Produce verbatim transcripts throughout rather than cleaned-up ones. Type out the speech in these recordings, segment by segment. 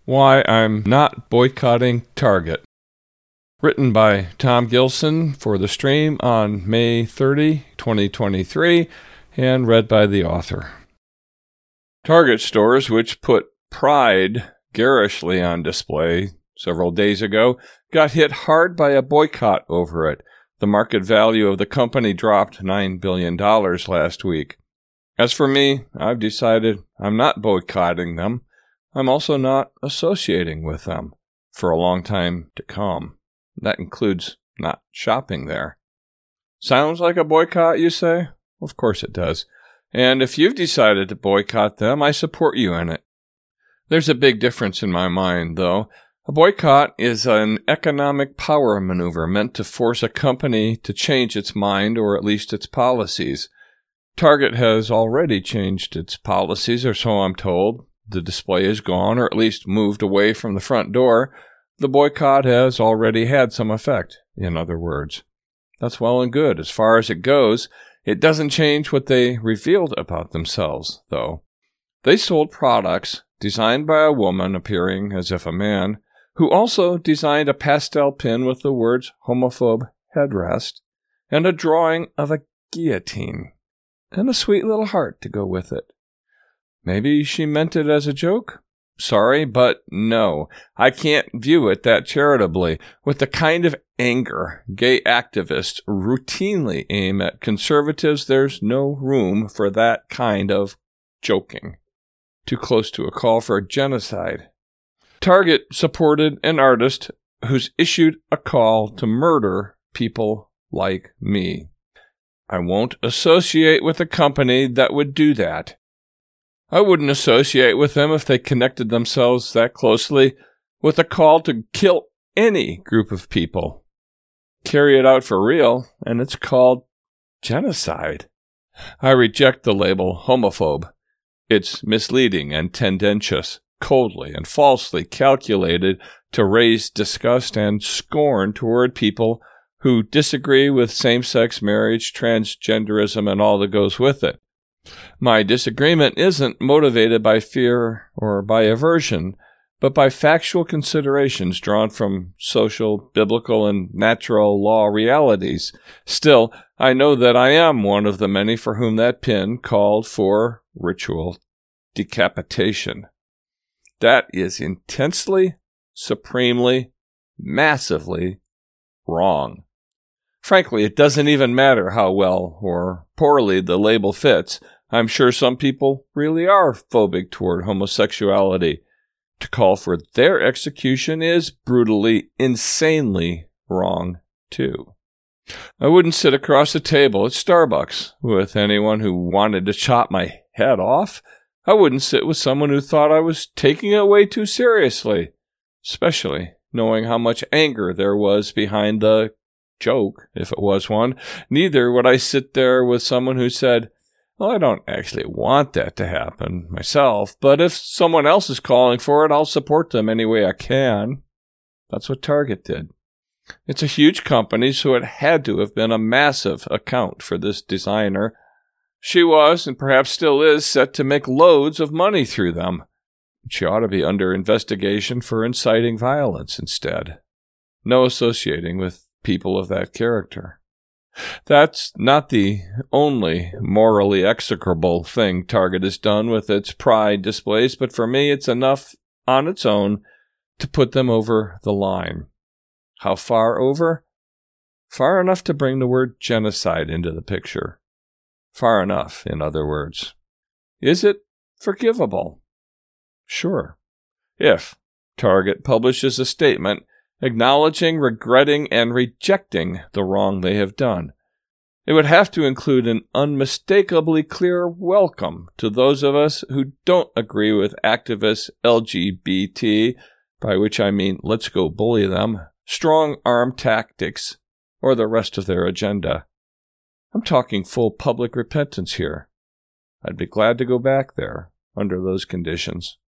Why I'm Not Boycotting Target. Written by Tom Gilson for the stream on May thirtieth, twenty twenty-three, and read by the author. Target stores, which put pride garishly on display several days ago, got hit hard by a boycott over it. The market value of the company dropped nine billion dollars last week. As for me, I've decided I'm not boycotting them. I'm also not associating with them for a long time to come. That includes not shopping there. Sounds like a boycott, you say? Of course it does. And if you've decided to boycott them, I support you in it. There's a big difference in my mind, though. A boycott is an economic power maneuver meant to force a company to change its mind or at least its policies. Target has already changed its policies, or so I'm told. The display is gone, or at least moved away from the front door. The boycott has already had some effect, in other words. That's well and good. As far as it goes, it doesn't change what they revealed about themselves, though. They sold products designed by a woman appearing as if a man, who also designed a pastel pin with the words homophobe headrest, and a drawing of a guillotine, and a sweet little heart to go with it. Maybe she meant it as a joke? Sorry, but no. I can't view it that charitably. With the kind of anger gay activists routinely aim at conservatives, there's no room for that kind of joking. Too close to a call for genocide. Target supported an artist who's issued a call to murder people like me. I won't associate with a company that would do that. I wouldn't associate with them if they connected themselves that closely with a call to kill any group of people. Carry it out for real, and it's called genocide. I reject the label homophobe. It's misleading and tendentious, coldly and falsely calculated to raise disgust and scorn toward people who disagree with same-sex marriage, transgenderism, and all that goes with it. My disagreement isn't motivated by fear or by aversion, but by factual considerations drawn from social, biblical, and natural law realities. Still, I know that I am one of the many for whom that pin called for ritual decapitation. That is intensely, supremely, massively wrong. Frankly, it doesn't even matter how well or poorly the label fits. I'm sure some people really are phobic toward homosexuality. To call for their execution is brutally, insanely wrong, too. I wouldn't sit across the table at Starbucks with anyone who wanted to chop my head off. I wouldn't sit with someone who thought I was taking it way too seriously, especially knowing how much anger there was behind the joke, if it was one. Neither would I sit there with someone who said, well, I don't actually want that to happen myself, but if someone else is calling for it, I'll support them any way I can. That's what Target did. It's a huge company, so it had to have been a massive account for this designer. She was, and perhaps still is, set to make loads of money through them. She ought to be under investigation for inciting violence instead. No associating with people of that character. That's not the only morally execrable thing Target has done with its pride displays, but for me it's enough on its own to put them over the line. How far over? Far enough to bring the word genocide into the picture. Far enough, in other words. Is it forgivable? Sure. If Target publishes a statement acknowledging, regretting, and rejecting the wrong they have done. It would have to include an unmistakably clear welcome to those of us who don't agree with activist L G B T, by which I mean let's go bully them, strong-arm tactics, or the rest of their agenda. I'm talking full public repentance here. I'd be glad to go back there under those conditions.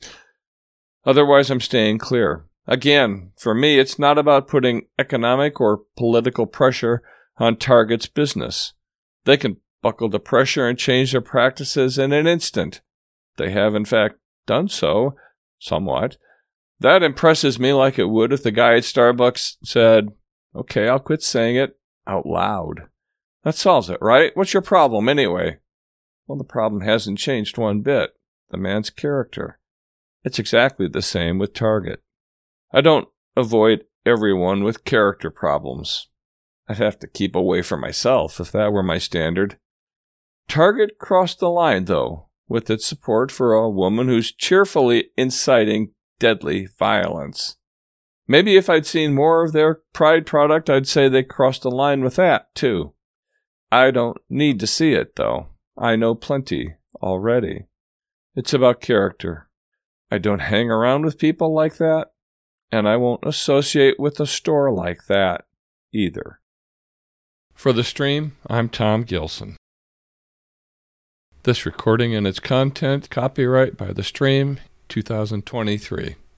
Otherwise, I'm staying clear. Again, for me, it's not about putting economic or political pressure on Target's business. They can buckle the pressure and change their practices in an instant. They have, in fact, done so, somewhat. That impresses me like it would if the guy at Starbucks said, "Okay, I'll quit saying it out loud." That solves it, right? What's your problem anyway? Well, the problem hasn't changed one bit. The man's character. It's exactly the same with Target. I don't avoid everyone with character problems. I'd have to keep away from myself if that were my standard. Target crossed the line, though, with its support for a woman who's cheerfully inciting deadly violence. Maybe if I'd seen more of their Pride product, I'd say they crossed the line with that, too. I don't need to see it, though. I know plenty already. It's about character. I don't hang around with people like that, and I won't associate with a store like that either. For the stream, I'm Tom Gilson. This recording and its content copyright by the stream two thousand twenty-three.